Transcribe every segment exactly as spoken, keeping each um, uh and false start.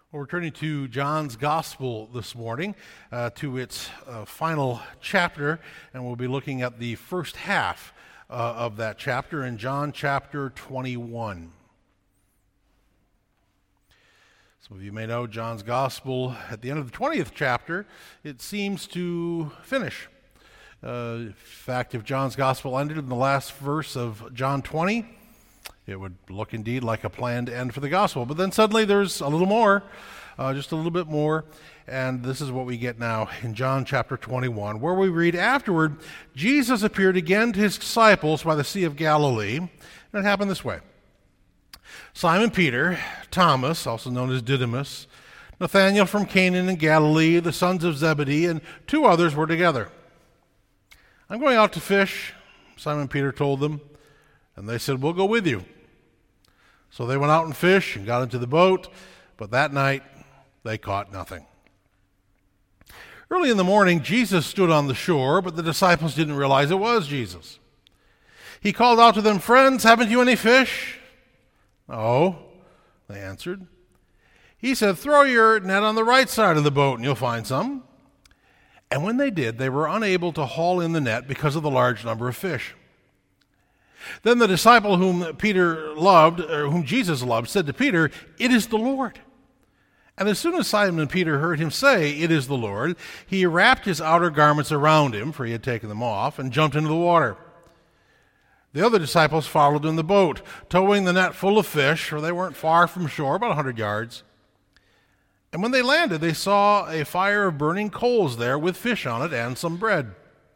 Well, we're turning to John's Gospel this morning, uh, to its uh, final chapter, and we'll be looking at the first half uh, of that chapter in John chapter twenty-one. Some of you may know John's Gospel, at the end of the twentieth chapter, it seems to finish. Uh, in fact, if John's Gospel ended in the last verse of John twenty, it would look indeed like a planned end for the gospel. But then suddenly there's a little more, uh, just a little bit more, and this is what we get now in John chapter twenty-one, where we read, "Afterward, Jesus appeared again to his disciples by the Sea of Galilee." And it happened this way. Simon Peter, Thomas, also known as Didymus, Nathanael from Canaan in Galilee, the sons of Zebedee, and two others were together. "I'm going out to fish," Simon Peter told them, and they said, "We'll go with you." So they went out and fished and got into the boat, but that night they caught nothing. Early in the morning, Jesus stood on the shore, but the disciples didn't realize it was Jesus. He called out to them, "Friends, haven't you any fish?" "No," they answered. He said, "Throw your net on the right side of the boat and you'll find some." And when they did, they were unable to haul in the net because of the large number of fish. Then the disciple whom Peter loved, or whom Jesus loved, said to Peter, "It is the Lord." And as soon as Simon Peter heard him say, "It is the Lord," he wrapped his outer garments around him, for he had taken them off, and jumped into the water. The other disciples followed in the boat, towing the net full of fish, for they weren't far from shore, about a hundred yards. And when they landed, they saw a fire of burning coals there with fish on it and some bread.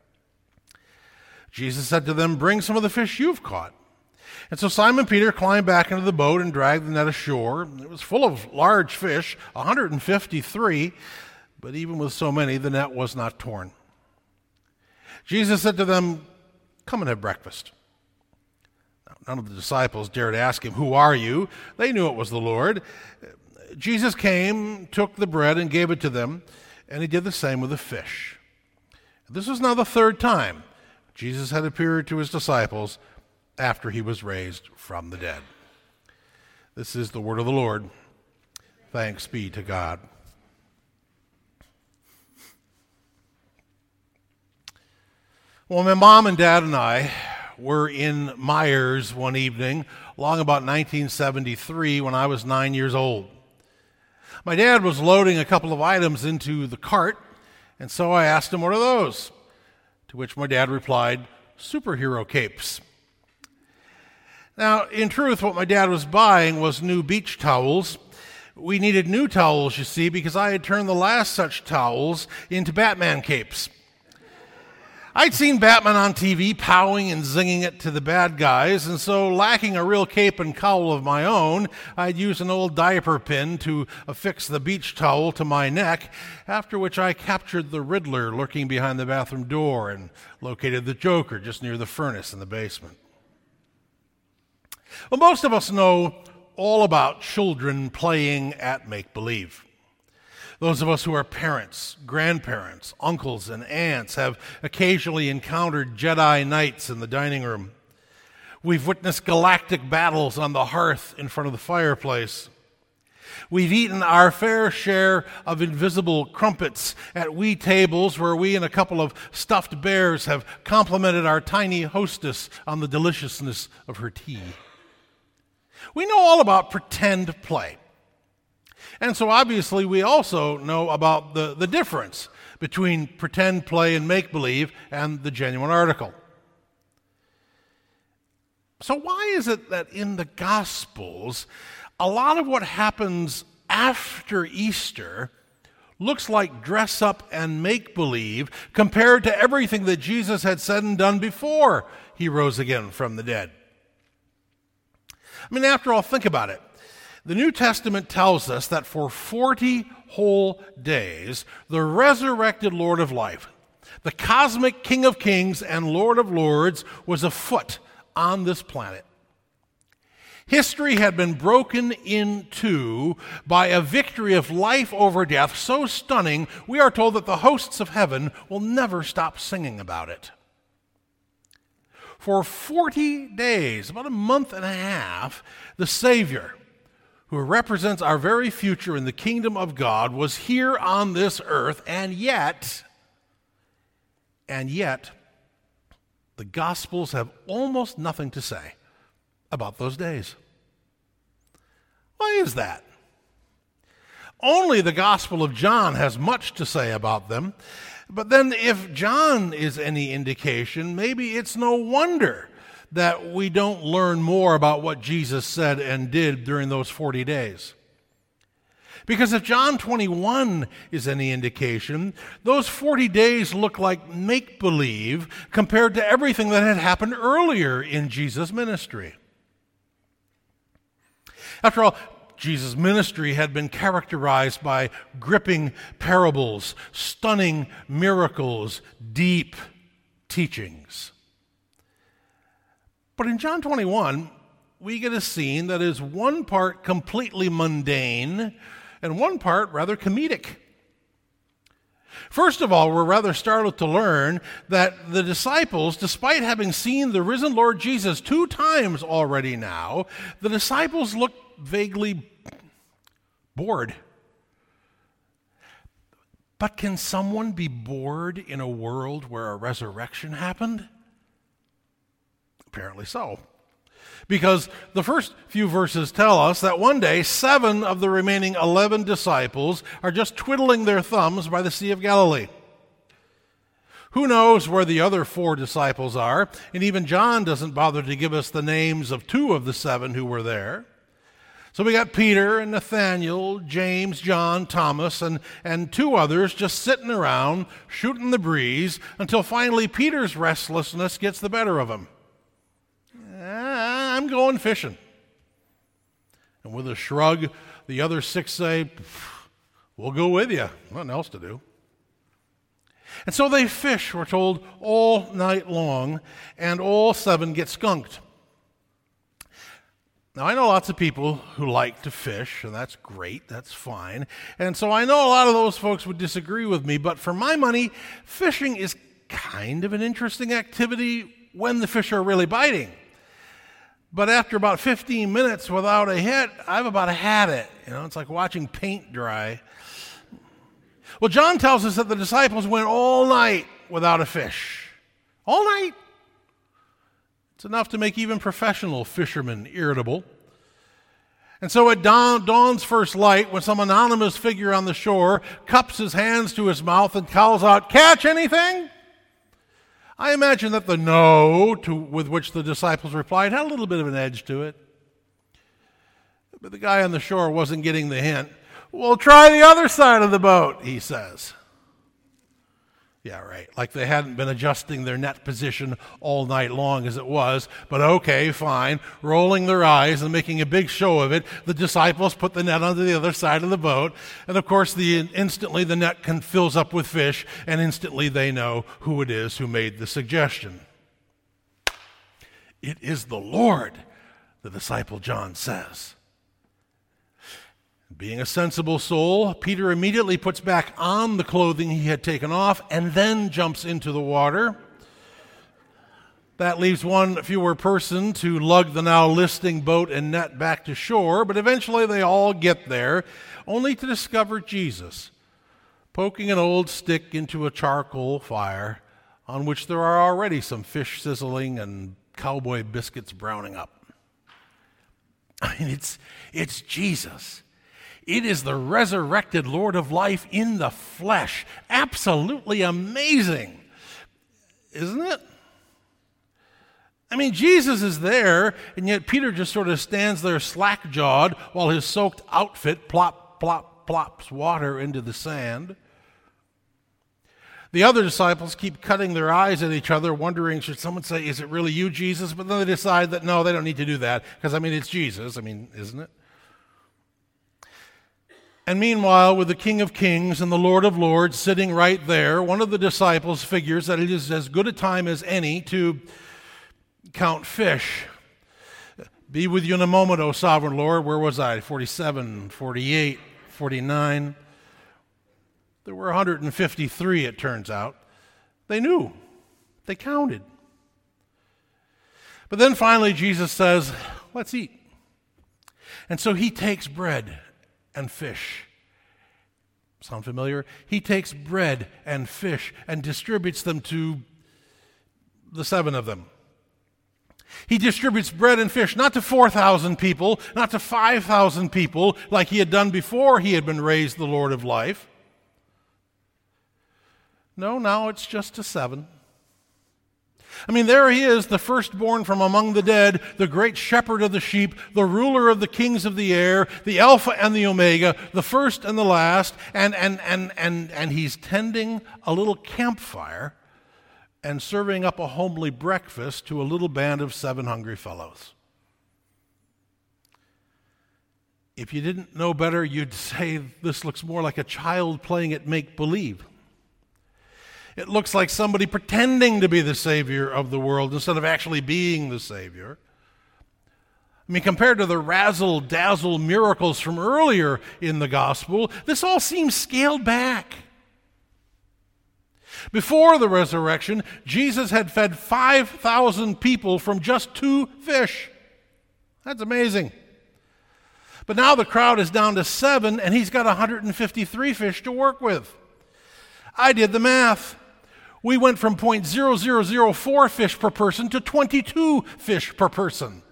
Jesus said to them, "Bring some of the fish you've caught." And so Simon Peter climbed back into the boat and dragged the net ashore. It was full of large fish, one hundred fifty-three, but even with so many, the net was not torn. Jesus said to them, "Come and have breakfast." Now, none of the disciples dared ask him, "Who are you?" They knew it was the Lord. Jesus came, took the bread, and gave it to them, and he did the same with the fish. This was now the third time Jesus had appeared to his disciples after he was raised from the dead. This is the word of the Lord. Thanks be to God. Well, my mom and dad and I were in Myers one evening, along about nineteen seventy-three, when I was nine years old. My dad was loading a couple of items into the cart, and so I asked him, "What are those?" To which my dad replied, "Superhero capes." Now, in truth, what my dad was buying was new beach towels. We needed new towels, you see, because I had turned the last such towels into Batman capes. I'd seen Batman on T V powing and zinging it to the bad guys, and so lacking a real cape and cowl of my own, I'd used an old diaper pin to affix the beach towel to my neck, after which I captured the Riddler lurking behind the bathroom door and located the Joker just near the furnace in the basement. Well, most of us know all about children playing at make-believe. Those of us who are parents, grandparents, uncles, and aunts have occasionally encountered Jedi Knights in the dining room. We've witnessed galactic battles on the hearth in front of the fireplace. We've eaten our fair share of invisible crumpets at wee tables where we and a couple of stuffed bears have complimented our tiny hostess on the deliciousness of her tea. We know all about pretend play. And so obviously we also know about the, the difference between pretend play and make-believe and the genuine article. So why is it that in the Gospels, a lot of what happens after Easter looks like dress up and make-believe compared to everything that Jesus had said and done before he rose again from the dead? I mean, after all, think about it. The New Testament tells us that for forty whole days, the resurrected Lord of life, the cosmic King of kings and Lord of lords, was afoot on this planet. History had been broken in two by a victory of life over death so stunning, we are told that the hosts of heaven will never stop singing about it. For forty days, about a month and a half, the Savior, who represents our very future in the kingdom of God, was here on this earth, and yet, and yet, the Gospels have almost nothing to say about those days. Why is that? Only the Gospel of John has much to say about them. But then if John is any indication, maybe it's no wonder that we don't learn more about what Jesus said and did during those forty days. Because if John twenty-one is any indication, those forty days look like make-believe compared to everything that had happened earlier in Jesus' ministry. After all, Jesus' ministry had been characterized by gripping parables, stunning miracles, deep teachings. But in John twenty-one, we get a scene that is one part completely mundane and one part rather comedic. First of all, we're rather startled to learn that the disciples, despite having seen the risen Lord Jesus two times already now, the disciples look vaguely bored. But can someone be bored in a world where a resurrection happened? Apparently so. Because the first few verses tell us that one day, seven of the remaining eleven disciples are just twiddling their thumbs by the Sea of Galilee. Who knows where the other four disciples are? And even John doesn't bother to give us the names of two of the seven who were there. So we got Peter and Nathaniel, James, John, Thomas, and, and two others just sitting around, shooting the breeze, until finally Peter's restlessness gets the better of him. I'm going fishing. And with a shrug, the other six say, we'll go with you. Nothing else to do. And so they fish, we're told, all night long, and all seven get skunked. Now, I know lots of people who like to fish, and that's great, that's fine. And so I know a lot of those folks would disagree with me, but for my money, fishing is kind of an interesting activity when the fish are really biting. But after about fifteen minutes without a hit, I've about had it. You know, it's like watching paint dry. Well, John tells us that the disciples went all night without a fish. All night. It's enough to make even professional fishermen irritable. And so at dawn, dawn's first light, when some anonymous figure on the shore cups his hands to his mouth and calls out, "Catch anything?" I imagine that the no to, with which the disciples replied had a little bit of an edge to it. But the guy on the shore wasn't getting the hint. "Well, try the other side of the boat," he says. Yeah, right. Like they hadn't been adjusting their net position all night long as it was. But okay, fine. Rolling their eyes and making a big show of it, the disciples put the net onto the other side of the boat. And of course, the instantly the net can, fills up with fish, and instantly they know who it is who made the suggestion. It is the Lord, the disciple John says. Being a sensible soul, Peter immediately puts back on the clothing he had taken off and then jumps into the water. That leaves one fewer person to lug the now listing boat and net back to shore, but eventually they all get there, only to discover Jesus poking an old stick into a charcoal fire on which there are already some fish sizzling and cowboy biscuits browning up. I mean, it's, it's Jesus. It is the resurrected Lord of life in the flesh. Absolutely amazing, isn't it? I mean, Jesus is there, and yet Peter just sort of stands there slack-jawed while his soaked outfit plop, plop, plops water into the sand. The other disciples keep cutting their eyes at each other, wondering, should someone say, "Is it really you, Jesus?" But then they decide that, no, they don't need to do that, because, I mean, it's Jesus. I mean, isn't it? And meanwhile, with the King of Kings and the Lord of Lords sitting right there, one of the disciples figures that it is as good a time as any to count fish. Be with you in a moment, O sovereign Lord. Where was I? forty-seven, forty-eight, forty-nine. There were one hundred fifty-three, it turns out. They knew. They counted. But then finally Jesus says, "Let's eat." And so he takes bread and fish. Sound familiar? He takes bread and fish and distributes them to the seven of them. He distributes bread and fish not to four thousand people, not to five thousand people like he had done before he had been raised the Lord of life. No, now it's just to seven. I mean, there he is, the firstborn from among the dead, the great shepherd of the sheep, the ruler of the kings of the air, the Alpha and the Omega, the first and the last, and, and, and, and, and he's tending a little campfire and serving up a homely breakfast to a little band of seven hungry fellows. If you didn't know better, you'd say this looks more like a child playing at make-believe. It looks like somebody pretending to be the Savior of the world instead of actually being the Savior. I mean, compared to the razzle-dazzle miracles from earlier in the gospel, this all seems scaled back. Before the resurrection, Jesus had fed five thousand people from just two fish. That's amazing. But now the crowd is down to seven, and he's got one hundred fifty-three fish to work with. I did the math. We went from zero point zero zero zero four fish per person to twenty-two fish per person.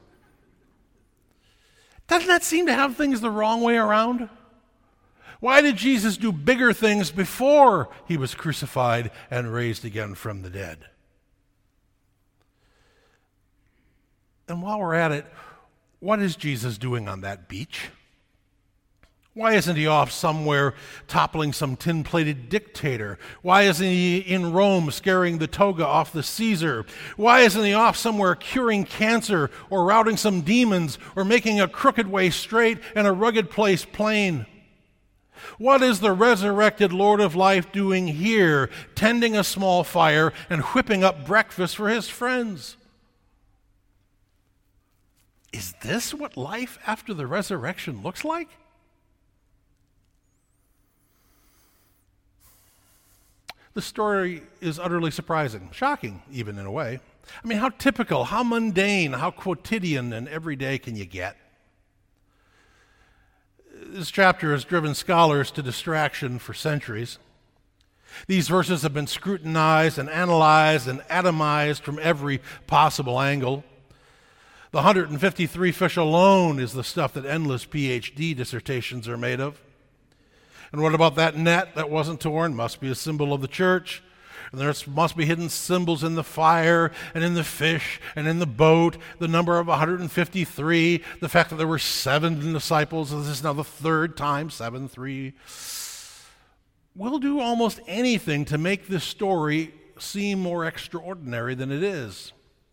Doesn't that seem to have things the wrong way around? Why did Jesus do bigger things before he was crucified and raised again from the dead? And while we're at it, what is Jesus doing on that beach? Why isn't he off somewhere toppling some tin-plated dictator? Why isn't he in Rome scaring the toga off the Caesar? Why isn't he off somewhere curing cancer or routing some demons or making a crooked way straight and a rugged place plain? What is the resurrected Lord of life doing here, tending a small fire and whipping up breakfast for his friends? Is this what life after the resurrection looks like? The story is utterly surprising, shocking even in a way. I mean, how typical, how mundane, how quotidian and everyday can you get? This chapter has driven scholars to distraction for centuries. These verses have been scrutinized and analyzed and atomized from every possible angle. The one hundred fifty-three fish alone is the stuff that endless P H D dissertations are made of. And what about that net that wasn't torn? Must be a symbol of the church. And there must be hidden symbols in the fire and in the fish and in the boat. The number of one hundred fifty-three, the fact that there were seven disciples. This is now the third time, seven, three. We'll do almost anything to make this story seem more extraordinary than it is.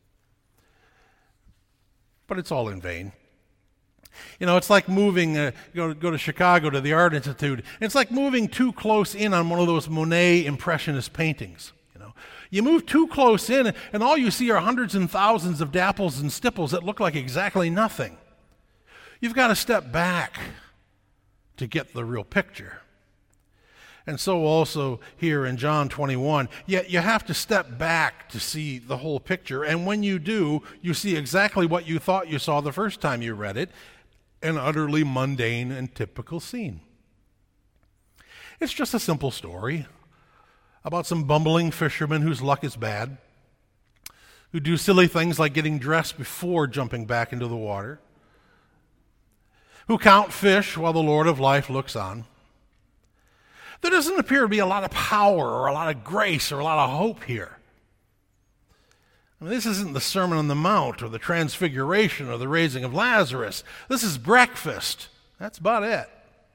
But it's all in vain. You know, it's like moving, uh, go, go to Chicago to the Art Institute. It's like moving too close in on one of those Monet Impressionist paintings. You know, you move too close in, and all you see are hundreds and thousands of dapples and stipples that look like exactly nothing. You've got to step back to get the real picture. And so also here in John twenty-one, yet you have to step back to see the whole picture. And when you do, you see exactly what you thought you saw the first time you read it, an utterly mundane and typical scene. It's just a simple story about some bumbling fishermen whose luck is bad, who do silly things like getting dressed before jumping back into the water, who count fish while the Lord of life looks on. There doesn't appear to be a lot of power or a lot of grace or a lot of hope here. I mean, this isn't the Sermon on the Mount or the Transfiguration or the raising of Lazarus. This is breakfast. That's about it.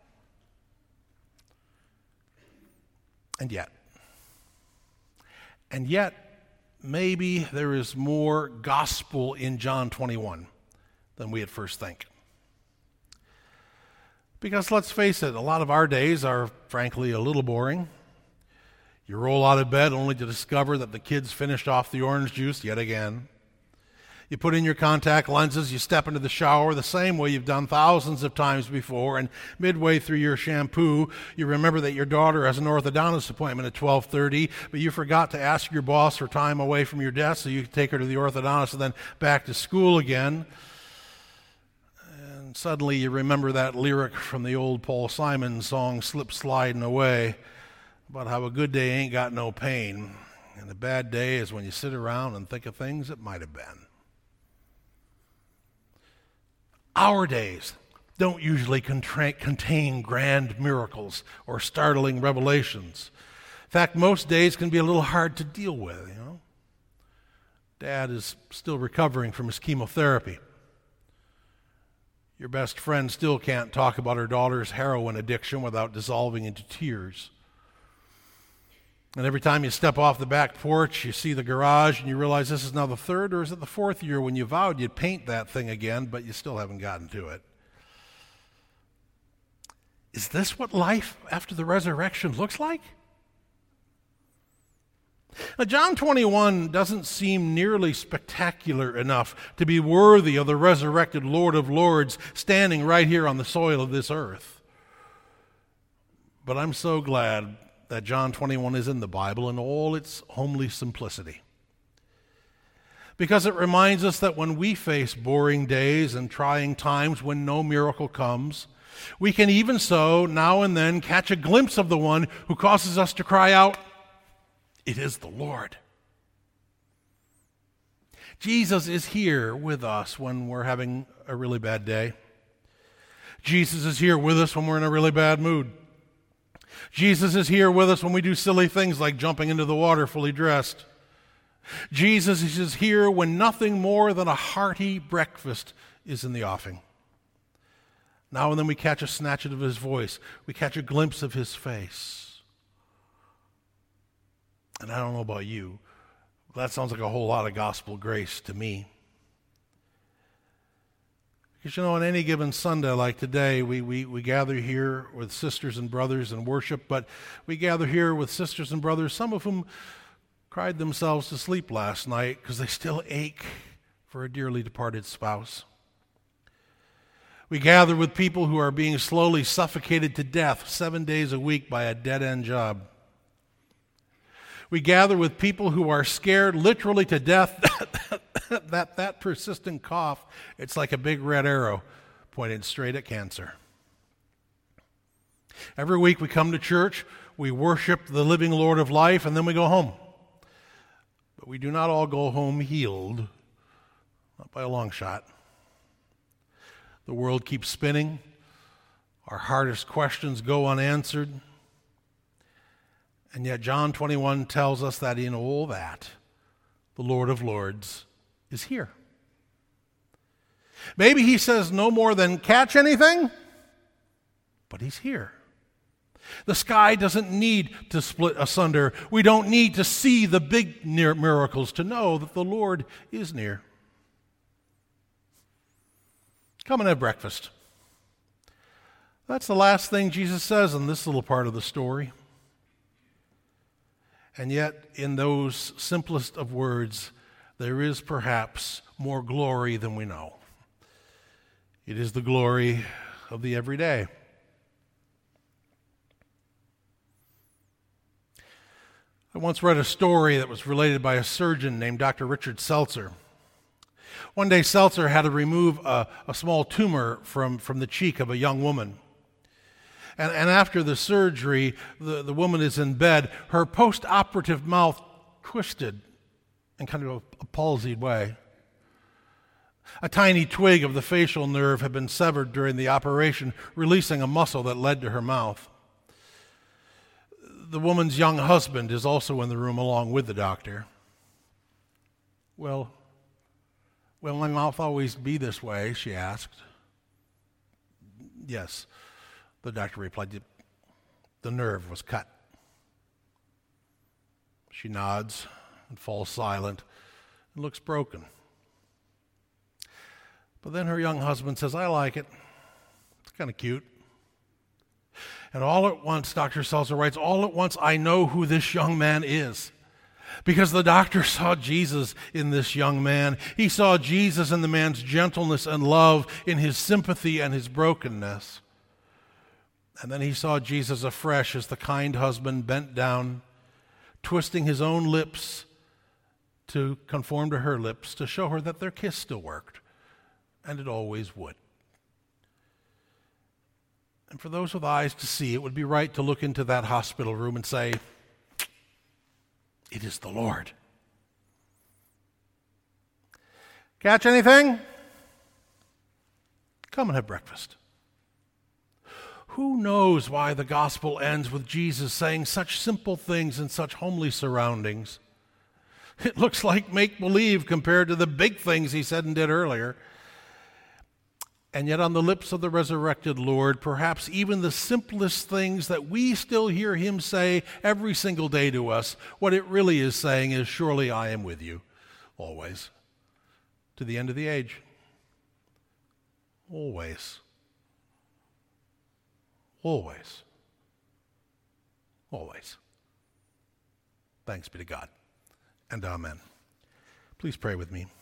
And yet, and yet, maybe there is more gospel in John twenty-one than we at first think. Because let's face it, a lot of our days are frankly a little boring. You roll out of bed only to discover that the kids finished off the orange juice yet again. You put in your contact lenses, you step into the shower the same way you've done thousands of times before, and midway through your shampoo, you remember that your daughter has an orthodontist appointment at twelve thirty, but you forgot to ask your boss for time away from your desk so you could take her to the orthodontist and then back to school again. And suddenly you remember that lyric from the old Paul Simon song, Slip Sliding Away, about how a good day ain't got no pain, and a bad day is when you sit around and think of things that might have been. Our days don't usually contra- contain grand miracles or startling revelations. In fact, most days can be a little hard to deal with, you know. Dad is still recovering from his chemotherapy. Your best friend still can't talk about her daughter's heroin addiction without dissolving into tears. And every time you step off the back porch, you see the garage and you realize this is now the third or is it the fourth year when you vowed you'd paint that thing again, but you still haven't gotten to it. Is this what life after the resurrection looks like? Now, John twenty-one doesn't seem nearly spectacular enough to be worthy of the resurrected Lord of Lords standing right here on the soil of this earth. But I'm so glad that John twenty-one is in the Bible in all its homely simplicity. Because it reminds us that when we face boring days and trying times when no miracle comes, we can even so now and then catch a glimpse of the one who causes us to cry out, "It is the Lord." Jesus is here with us when we're having a really bad day. Jesus is here with us when we're in a really bad mood. Jesus is here with us when we do silly things like jumping into the water fully dressed. Jesus is here when nothing more than a hearty breakfast is in the offing. Now and then we catch a snatch of his voice. We catch a glimpse of his face. And I don't know about you, but that sounds like a whole lot of gospel grace to me. Because, you know, on any given Sunday like today, we, we, we gather here with sisters and brothers and worship, but we gather here with sisters and brothers, some of whom cried themselves to sleep last night because they still ache for a dearly departed spouse. We gather with people who are being slowly suffocated to death seven days a week by a dead-end job. We gather with people who are scared literally to death that, that that persistent cough, it's like a big red arrow pointed straight at cancer. Every week we come to church, we worship the living Lord of life, and then we go home. But we do not all go home healed, not by a long shot. The world keeps spinning. Our hardest questions go unanswered. And yet John twenty-one tells us that in all that, the Lord of Lords is here. Maybe he says no more than catch anything, but he's here. The sky doesn't need to split asunder. We don't need to see the big near miracles to know that the Lord is near. Come and have breakfast. That's the last thing Jesus says in this little part of the story. And yet, in those simplest of words, there is perhaps more glory than we know. It is the glory of the everyday. I once read a story that was related by a surgeon named Doctor Richard Seltzer. One day, Seltzer had to remove a, a small tumor from, from the cheek of a young woman. And, and after the surgery, the, the woman is in bed. Her post-operative mouth twisted in kind of a, a palsied way. A tiny twig of the facial nerve had been severed during the operation, releasing a muscle that led to her mouth. The woman's young husband is also in the room along with the doctor. Well, will my mouth always be this way? She asked. Yes, the doctor replied. The nerve was cut. She nods and falls silent and looks broken. But then her young husband says, I like it. It's kind of cute. And all at once, Doctor Seltzer writes, all at once I know who this young man is. Because the doctor saw Jesus in this young man. He saw Jesus in the man's gentleness and love, in his sympathy and his brokenness. And then he saw Jesus afresh as the kind husband bent down, twisting his own lips to conform to her lips, to show her that their kiss still worked, and it always would. And for those with eyes to see, it would be right to look into that hospital room and say, "It is the Lord." Catch anything? Come and have breakfast. Who knows why the gospel ends with Jesus saying such simple things in such homely surroundings? It looks like make-believe compared to the big things he said and did earlier. And yet on the lips of the resurrected Lord, perhaps even the simplest things that we still hear him say every single day to us, what it really is saying is, "Surely I am with you, always, to the end of the age." Always. Always. Always. Thanks be to God, and amen. Please pray with me.